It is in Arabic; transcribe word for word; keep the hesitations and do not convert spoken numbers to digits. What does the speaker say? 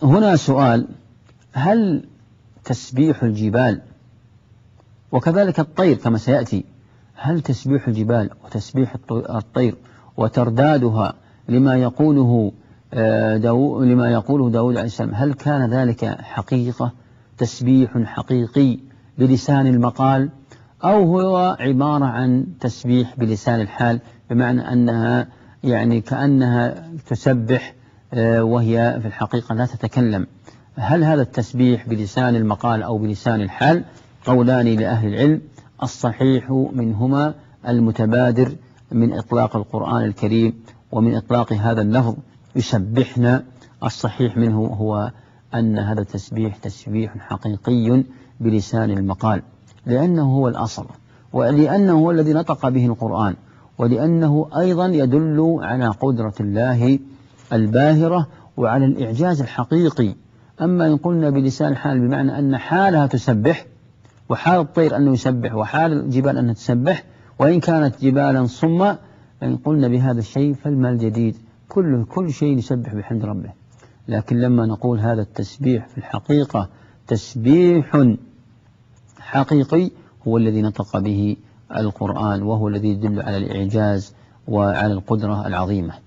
هنا سؤال: هل تسبيح الجبال وكذلك الطير كما سيأتي، هل تسبيح الجبال وتسبيح الطير وتردادها لما يقوله داو لما يقوله داود عليه السلام، هل كان ذلك حقيقة تسبيح حقيقي بلسان المقال، أو هو عبارة عن تسبيح بلسان الحال، بمعنى أنها يعني كأنها تسبح وهي في الحقيقة لا تتكلم؟ هل هذا التسبيح بلسان المقال أو بلسان الحال؟ قولان لأهل العلم، الصحيح منهما المتبادر من إطلاق القرآن الكريم ومن إطلاق هذا اللفظ يسبحنا، الصحيح منه هو أن هذا التسبيح تسبيح حقيقي بلسان المقال، لأنه هو الأصل، ولأنه هو الذي نطق به القرآن، ولأنه أيضا يدل على قدرة الله الباهرة وعلى الإعجاز الحقيقي. أما إن قلنا بلسان الحال بمعنى أن حالها تسبح، وحال الطير أنه يسبح، وحال الجبال أنها تسبح، وإن كانت جبالا صما، إن قلنا بهذا الشيء فالما الجديد كله كل شيء يسبح بحمد ربه. لكن لما نقول هذا التسبيح في الحقيقة تسبيح حقيقي، هو الذي نطق به القرآن، وهو الذي يدل على الإعجاز وعلى القدرة العظيمة.